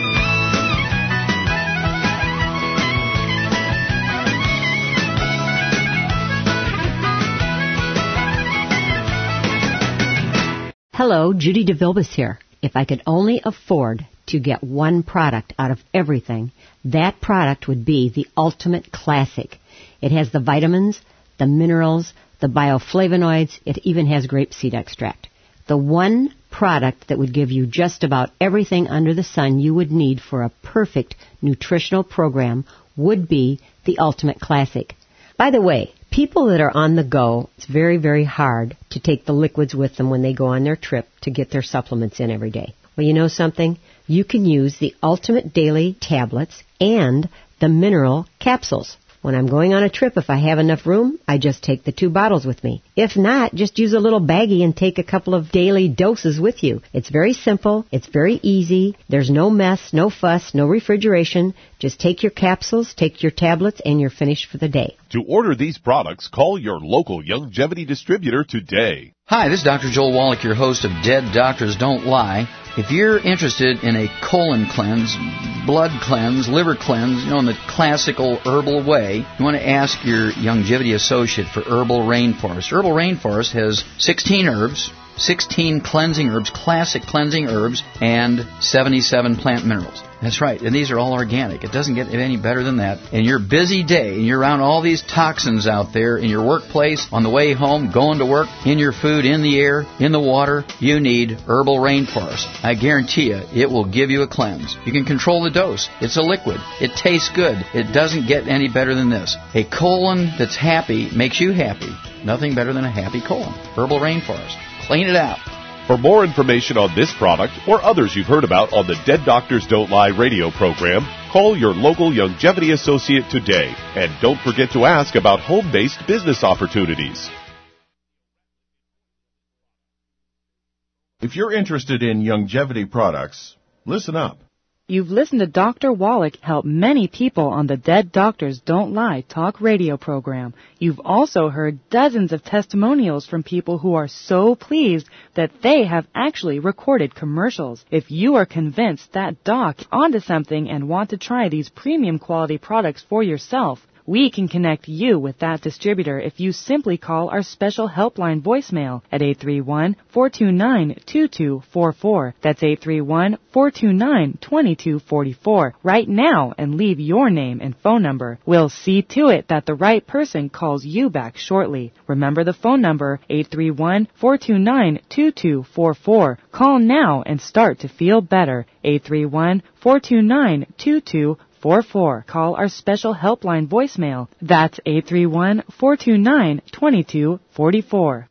Hello, Judy DeVilbus here. If I could only afford to get one product out of everything, that product would be the Ultimate Classic. It has the vitamins, the minerals, the bioflavonoids. It even has grapeseed extract. The one product that would give you just about everything under the sun you would need for a perfect nutritional program would be the Ultimate Classic. By the way, people that are on the go, it's very, very hard to take the liquids with them when they go on their trip to get their supplements in every day. Well, you know something? You can use the Ultimate Daily Tablets and the Mineral Capsules. When I'm going on a trip, if I have enough room, I just take the two bottles with me. If not, just use a little baggie and take a couple of daily doses with you. It's very simple. It's very easy. There's no mess, no fuss, no refrigeration. Just take your capsules, take your tablets, and you're finished for the day. To order these products, call your local Youngevity distributor today. Hi, this is Doctor Joel Wallach, your host of Dead Doctors Don't Lie. If you're interested in a colon cleanse, blood cleanse, liver cleanse, you know, in the classical herbal way, you want to ask your Youngevity associate for Herbal Rainforest. Herbal Rainforest has sixteen herbs, sixteen cleansing herbs, classic cleansing herbs, and seventy-seven plant minerals. That's right, and these are all organic. It doesn't get any better than that. In your busy day, and you're around all these toxins out there in your workplace, on the way home, going to work, in your food, in the air, in the water, you need Herbal Rainforest. I guarantee you, it will give you a cleanse. You can control the dose. It's a liquid. It tastes good. It doesn't get any better than this. A colon that's happy makes you happy. Nothing better than a happy colon. Herbal Rainforest. Clean it out. For more information on this product or others you've heard about on the Dead Doctors Don't Lie radio program, call your local Youngevity associate today. And don't forget to ask about home-based business opportunities. If you're interested in Youngevity products, listen up. You've listened to Doctor Wallach help many people on the Dead Doctors Don't Lie talk radio program. You've also heard dozens of testimonials from people who are so pleased that they have actually recorded commercials. If you are convinced that doc onto something and want to try these premium quality products for yourself, we can connect you with that distributor if you simply call our special helpline voicemail at eight three one, four two nine, two two four four. That's eight three one, four two nine, two two four four right now and leave your name and phone number. We'll see to it that the right person calls you back shortly. Remember the phone number, eight three one, four two nine, two two four four. Call now and start to feel better. eight three one, four two nine, two two four four. Call our special helpline voicemail. That's eight three one, four two nine, two two four four.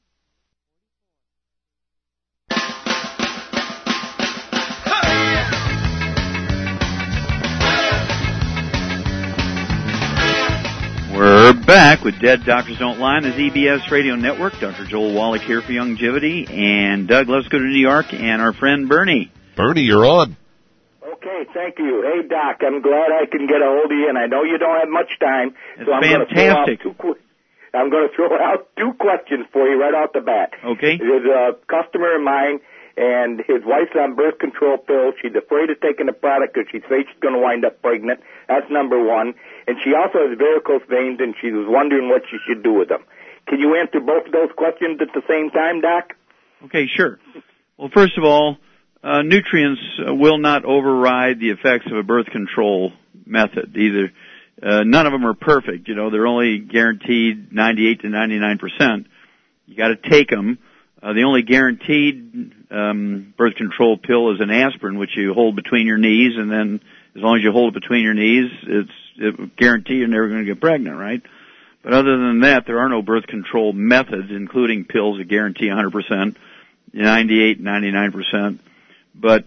We're back with Dead Doctors Don't Lie on the Z B S Radio Network. Doctor Joel Wallach here for Youngevity. And Doug, let's go to New York and our friend Bernie. Bernie, you're on. Okay, thank you. Hey, Doc, I'm glad I can get a hold of you, and I know you don't have much time. It's so I'm fantastic. Gonna throw out two, I'm going to throw out two questions for you right off the bat. Okay. There's a customer of mine, and his wife's on birth control pills. She's afraid of taking the product because she's afraid she's going to wind up pregnant. That's number one. And she also has varicose veins, and she was wondering what she should do with them. Can you answer both of those questions at the same time, Doc? Okay, sure. Well, first of all, Uh, nutrients uh, will not override the effects of a birth control method. Either uh, none of them are perfect. You know, they're only guaranteed ninety-eight to ninety-nine percent. You got to take them. Uh, the only guaranteed um, birth control pill is an aspirin, which you hold between your knees, and then as long as you hold it between your knees, it's it guaranteed you're never going to get pregnant, right? But other than that, there are no birth control methods, including pills that guarantee one hundred percent, ninety-eight, ninety-nine percent. But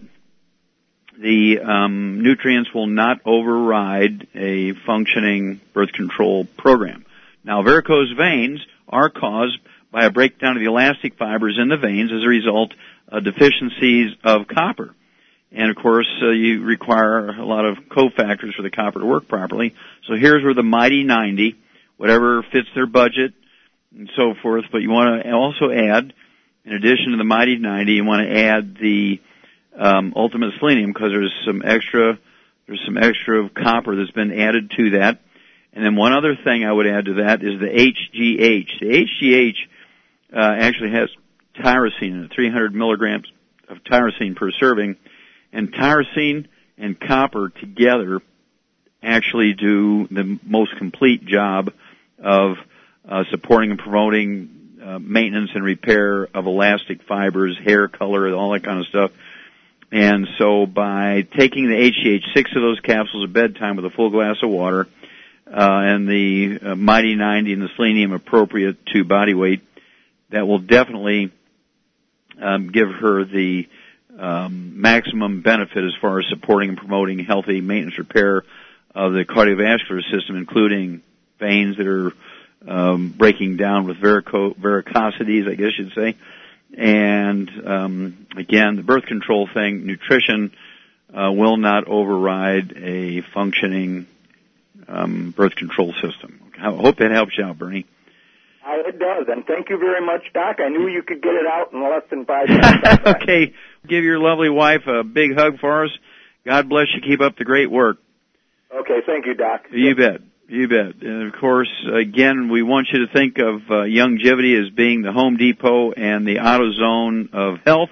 the um, nutrients will not override a functioning birth control program. Now, varicose veins are caused by a breakdown of the elastic fibers in the veins as a result of deficiencies of copper. And, of course, uh, you require a lot of cofactors for the copper to work properly. So here's where the Mighty ninety, whatever fits their budget and so forth, but you want to also add, in addition to the Mighty ninety, you want to add the Um, Ultimate Selenium, because there's some extra, there's some extra copper that's been added to that. And then one other thing I would add to that is the H G H. The H G H uh, actually has tyrosine in it, three hundred milligrams of tyrosine per serving. And tyrosine and copper together actually do the most complete job of uh, supporting and promoting uh, maintenance and repair of elastic fibers, hair color, all that kind of stuff. And so by taking the H G H, six of those capsules at bedtime with a full glass of water, uh, and the uh, Mighty ninety and the selenium appropriate to body weight, that will definitely um, give her the um, maximum benefit as far as supporting and promoting healthy maintenance repair of the cardiovascular system, including veins that are um, breaking down with varico- varicosities, I guess you'd say. And um, again, the birth control thing, nutrition uh, will not override a functioning um, birth control system. I hope that helps you out, Bernie. Uh, it does, and thank you very much, Doc. I knew you could get it out in less than five minutes. Okay, give your lovely wife a big hug for us. God bless you. Keep up the great work. Okay, thank you, Doc. You bet. You bet. And, of course, again, we want you to think of uh, Youngevity as being the Home Depot and the AutoZone of health.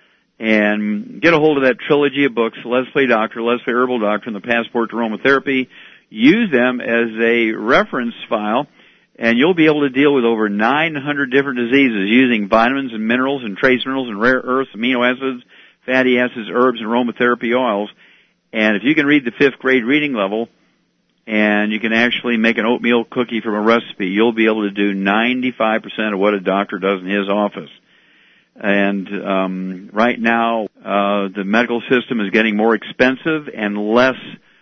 And get a hold of that trilogy of books, Let's Play Doctor, Let's Play Herbal Doctor, and the Passport to Aromatherapy. Use them as a reference file, and you'll be able to deal with over nine hundred different diseases using vitamins and minerals and trace minerals and rare earths, amino acids, fatty acids, herbs, and aromatherapy oils. And if you can read the fifth grade reading level, and you can actually make an oatmeal cookie from a recipe, you'll be able to do ninety-five percent of what a doctor does in his office. And um, right now, uh, the medical system is getting more expensive and less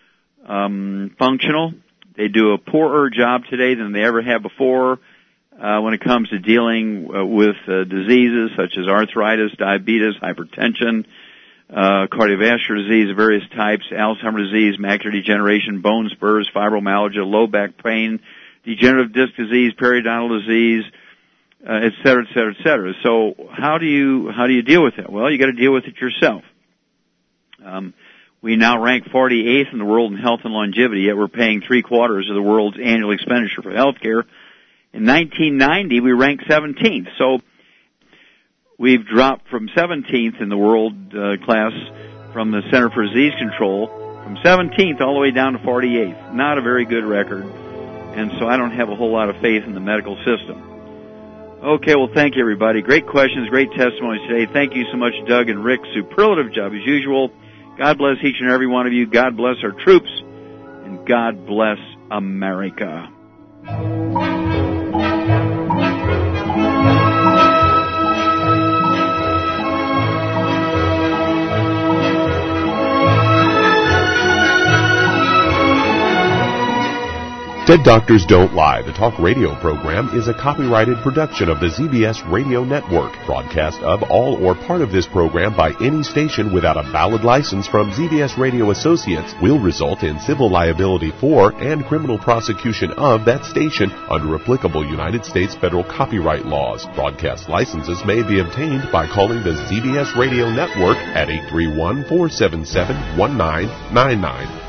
um, functional. They do a poorer job today than they ever have before uh, when it comes to dealing uh, with uh, diseases such as arthritis, diabetes, hypertension, uh, cardiovascular disease of various types, Alzheimer's disease, macular degeneration, bone spurs, fibromyalgia, low back pain, degenerative disc disease, periodontal disease, uh, et cetera, et cetera, et cetera. So how do you how do you deal with it? Well, you got to deal with it yourself. Um, We now rank forty-eighth in the world in health and longevity, yet we're paying three quarters of the world's annual expenditure for health care. In nineteen ninety, we ranked seventeenth. So we've dropped from seventeenth in the world uh, class from the Center for Disease Control, from seventeenth all the way down to forty-eighth. Not a very good record. And so I don't have a whole lot of faith in the medical system. Okay, well, thank you, everybody. Great questions, great testimonies today. Thank you so much, Doug and Rick. Superlative job as usual. God bless each and every one of you. God bless our troops. And God bless America. Dead Doctors Don't Lie, the talk radio program, is a copyrighted production of the Z B S Radio Network. Broadcast of all or part of this program by any station without a valid license from Z B S Radio Associates will result in civil liability for and criminal prosecution of that station under applicable United States federal copyright laws. Broadcast licenses may be obtained by calling the Z B S Radio Network at eight three one, four seven seven, one nine nine nine.